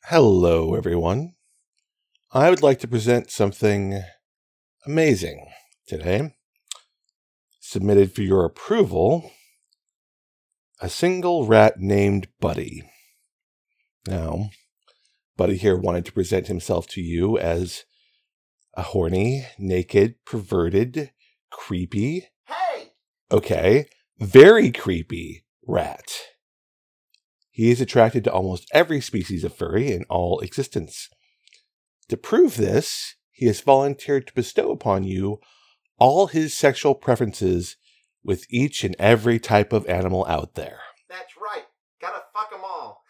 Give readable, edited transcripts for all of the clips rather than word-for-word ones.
Hello, everyone. I would like to present something amazing today. Submitted for your approval, a single rat named Buddy. Now, Buddy here wanted to present himself to you as a horny, naked, perverted, creepy, very creepy rat. He is attracted to almost every species of furry in all existence. To prove this, he has volunteered to bestow upon you all his sexual preferences with each and every type of animal out there. That's right. Gotta fuck them all.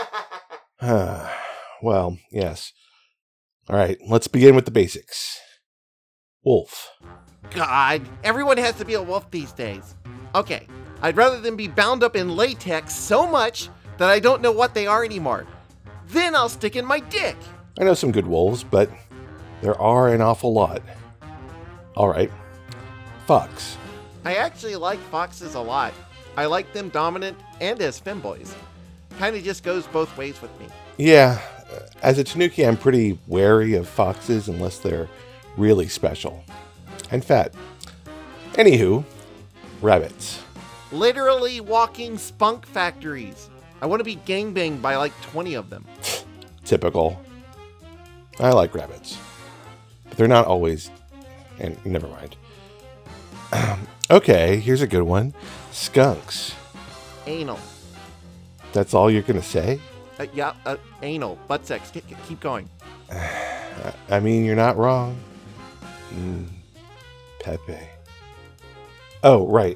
Well, yes. All right, let's begin with the basics. Wolf. God, everyone has to be a wolf these days. Okay, I'd rather them be bound up in latex so much that I don't know what they are anymore. Then I'll stick in my dick. I know some good wolves, but there are an awful lot. All right. Fox. I actually like foxes a lot. I like them dominant and as femboys. Kinda just goes both ways with me. Yeah, as a Tanuki, I'm pretty wary of foxes unless they're really special and fat. Anywho, rabbits. Literally walking spunk factories. I want to be gangbanged by like 20 of them. Typical. I like rabbits, but they're not always. And never mind. Okay, here's a good one. Skunks. Anal. That's all you're gonna say? Anal. Butt sex. Keep going. I mean, you're not wrong. Pepe. Oh, right.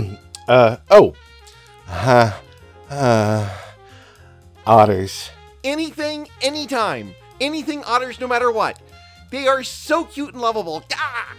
Otters. Anything, anytime. Anything otters, no matter what. They are so cute and lovable. Ah!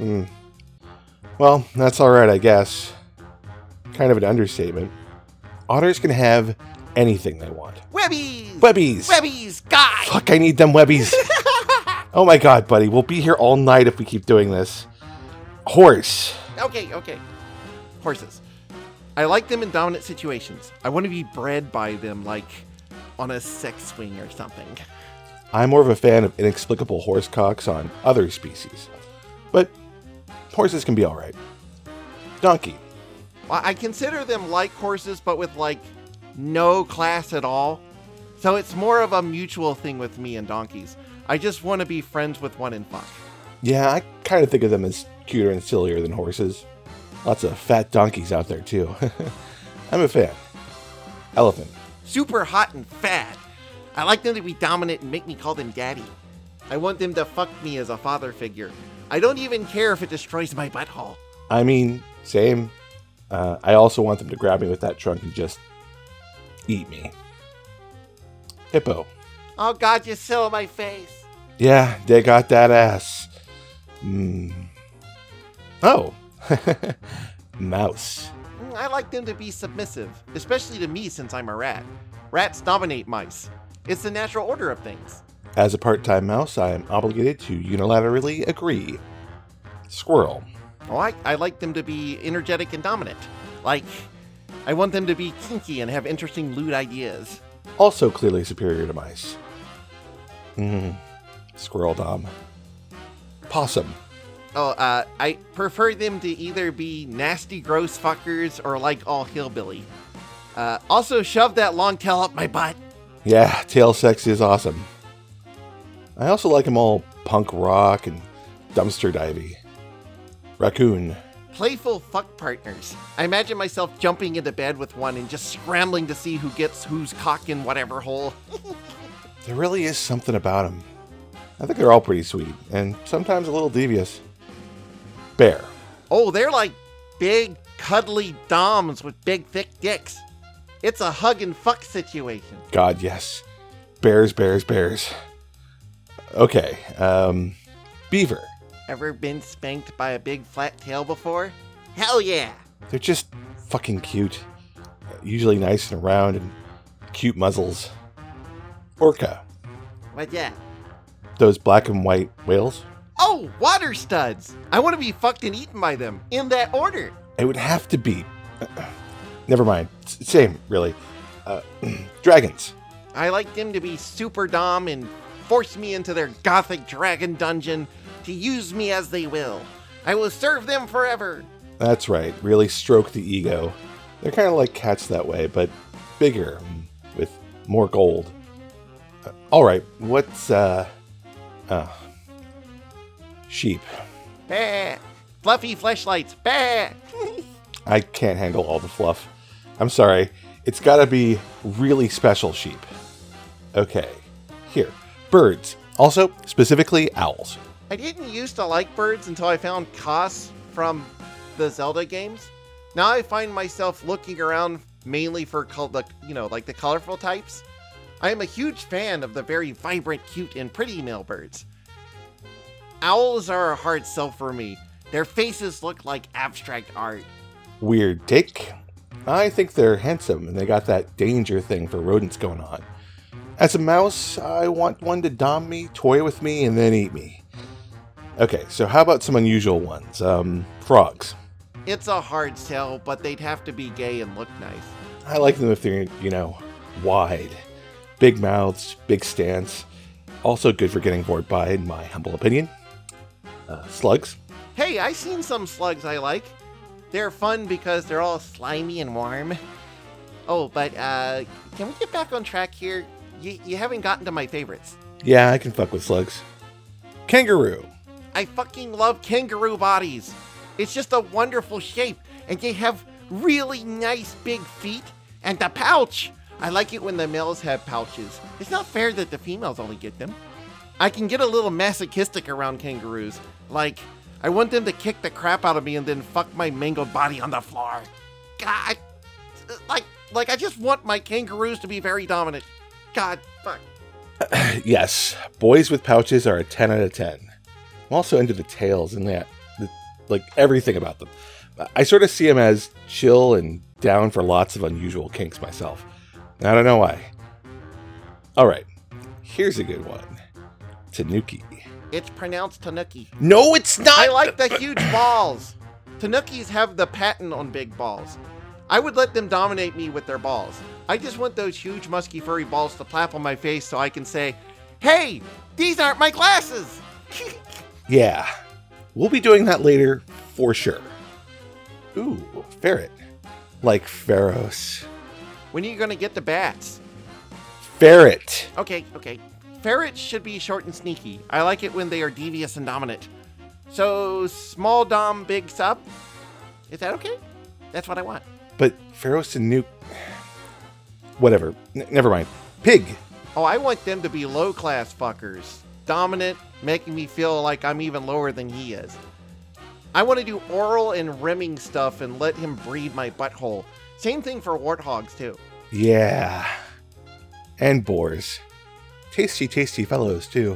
Well, that's alright, I guess. Kind of an understatement. Otters can have anything they want. Webbies! Webbies! Webbies! God! Fuck, I need them webbies. Oh my god, buddy. We'll be here all night if we keep doing this. Horse. Okay. Horses. I like them in dominant situations. I want to be bred by them, like on a sex swing or something. I'm more of a fan of inexplicable horse cocks on other species. But horses can be alright. Donkey. Well, I consider them like horses, but with like no class at all. So it's more of a mutual thing with me and donkeys. I just want to be friends with one and fuck. Yeah, I kind of think of them as cuter and sillier than horses. Lots of fat donkeys out there, too. I'm a fan. Elephant. Super hot and fat. I like them to be dominant and make me call them daddy. I want them to fuck me as a father figure. I don't even care if it destroys my butthole. I mean, same. I also want them to grab me with that trunk and just eat me. Hippo. Oh God, you're so in my face. Yeah, they got that ass. Oh. Mouse. I like them to be submissive, especially to me since I'm a rat. Rats dominate mice. It's the natural order of things. As a part-time mouse, I am obligated to unilaterally agree. Squirrel. Oh, I like them to be energetic and dominant. Like, I want them to be kinky and have interesting lewd ideas. Also clearly superior to mice. Squirrel dom. Possum. Oh, I prefer them to either be nasty, gross fuckers or like all hillbilly. Also shove that long tail up my butt. Yeah, tail sex is awesome. I also like them all punk rock and dumpster divey. Raccoon. Playful fuck partners. I imagine myself jumping into bed with one and just scrambling to see who gets whose cock in whatever hole. There really is something about them. I think they're all pretty sweet, and sometimes a little devious. Bear. Oh, they're like big, cuddly doms with big, thick dicks. It's a hug and fuck situation. God, yes. Bears. Okay, beaver. Ever been spanked by a big flat tail before? Hell yeah! They're just fucking cute. Usually nice and round and cute muzzles. Orca. What's that? Those black and white whales. Oh, water studs! I want to be fucked and eaten by them, in that order. It would have to be. Never mind. Same, really. Dragons. I like them to be super dom and force me into their gothic dragon dungeon to use me as they will. I will serve them forever. That's right, really stroke the ego. They're kind of like cats that way, but bigger, with more gold. Alright, what's, sheep. Bah! Fluffy fleshlights, bah! I can't handle all the fluff. I'm sorry, it's gotta be really special sheep. Okay, here, birds. Also, specifically owls. I didn't used to like birds until I found Koss from the Zelda games. Now I find myself looking around mainly for the colorful types. I am a huge fan of the very vibrant, cute, and pretty male birds. Owls are a hard sell for me. Their faces look like abstract art. Weird take. I think they're handsome and they got that danger thing for rodents going on. As a mouse, I want one to dom me, toy with me, and then eat me. Okay, so how about some unusual ones? Frogs. It's a hard sell, but they'd have to be gay and look nice. I like them if they're, wide. Big mouths, big stance. Also good for getting bored by, in my humble opinion. Slugs. Hey, I seen some slugs I like. They're fun because they're all slimy and warm. Oh, but can we get back on track here? You haven't gotten to my favorites. Yeah, I can fuck with slugs. Kangaroo. I fucking love kangaroo bodies. It's just a wonderful shape, and they have really nice big feet, and the pouch. I like it when the males have pouches. It's not fair that the females only get them. I can get a little masochistic around kangaroos. Like, I want them to kick the crap out of me and then fuck my mangled body on the floor. God, like I just want my kangaroos to be very dominant. God, fuck. Yes, boys with pouches are a 10 out of 10. I'm also into the tails and everything about them. I sort of see them as chill and down for lots of unusual kinks myself. I don't know why. Alright, here's a good one. Tanuki. It's pronounced tanuki. No, it's not! I like the huge balls. Tanukis have the patent on big balls. I would let them dominate me with their balls. I just want those huge musky furry balls to plap on my face so I can say, hey, these aren't my glasses! Yeah, we'll be doing that later for sure. Ooh, ferret. Like Pharaohs. When are you gonna get the bats? Ferret. Okay. Ferrets should be short and sneaky. I like it when they are devious and dominant. So, small dom, big sub? Is that okay? That's what I want. But Pharaohs and Nuke... Whatever. Never mind. Pig. Oh, I want them to be low-class fuckers. Dominant, making me feel like I'm even lower than he is. I want to do oral and rimming stuff and let him breed my butthole. Same thing for warthogs, too. Yeah. And boars. Tasty, tasty fellows, too.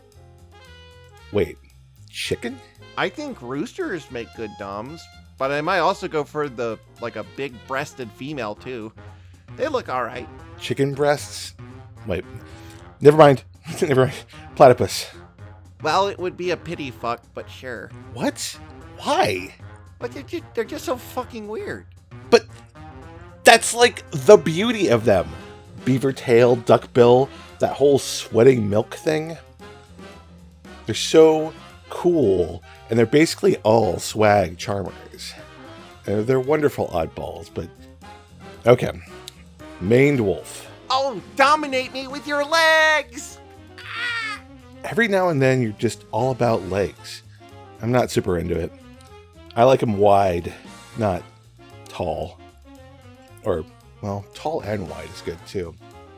Wait. Chicken? I think roosters make good doms, but I might also go for a big-breasted female, too. They look alright. Chicken breasts? Wait. Never mind. Never mind. Platypus. Well, it would be a pity fuck, but sure. What? Why? But they're just so fucking weird. But that's like the beauty of them. Beaver tail, duck bill, that whole sweating milk thing. They're so cool, and they're basically all swag charmers. They're wonderful oddballs, but... Okay. Maned wolf. Oh, dominate me with your legs! Every now and then, you're just all about legs. I'm not super into it. I like them wide, not tall. Or, well, tall and wide is good, too.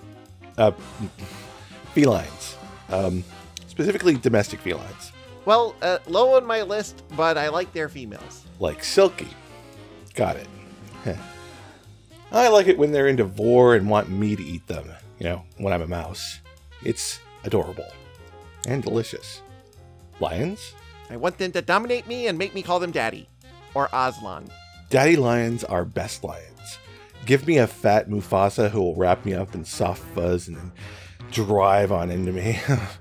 Felines. Specifically domestic felines. Well, low on my list, but I like their females. Like Silky. Got it. I like it when they're into vor and want me to eat them, when I'm a mouse. It's adorable. And delicious. Lions? I want them to dominate me and make me call them daddy. Or Aslan. Daddy lions are best lions. Give me a fat Mufasa who will wrap me up in soft fuzz and then drive on into me.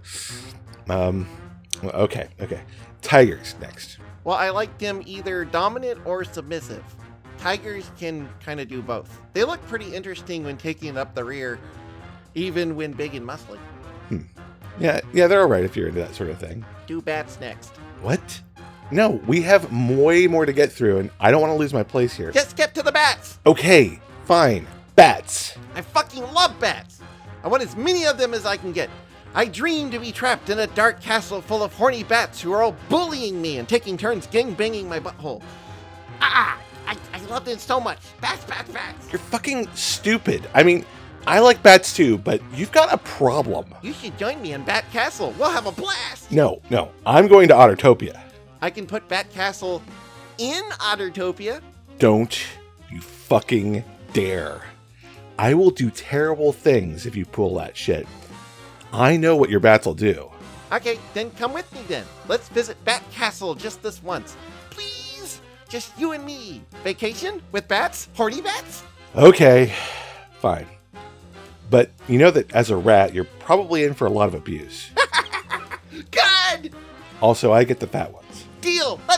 Okay. Tigers next. Well, I like them either dominant or submissive. Tigers can kind of do both. They look pretty interesting when taking up the rear. even when big and muscly. Yeah, they're all right if you're into that sort of thing. Do bats next. What? No, we have way more to get through, and I don't want to lose my place here. Just skip to the bats. Okay, fine. Bats. I fucking love bats. I want as many of them as I can get. I dream to be trapped in a dark castle full of horny bats who are all bullying me and taking turns gang-banging my butthole. I love them so much. Bats. You're fucking stupid. I mean, I like bats too, but you've got a problem. You should join me in Bat Castle. We'll have a blast. No. I'm going to Ottertopia. I can put Bat Castle in Ottertopia. Don't you fucking dare. I will do terrible things if you pull that shit. I know what your bats will do. Okay, then come with me then. Let's visit Bat Castle just this once. Please, just you and me. Vacation with bats? Horny bats? Okay, fine. But you know that as a rat, you're probably in for a lot of abuse. Good! Also, I get the fat ones. Deal!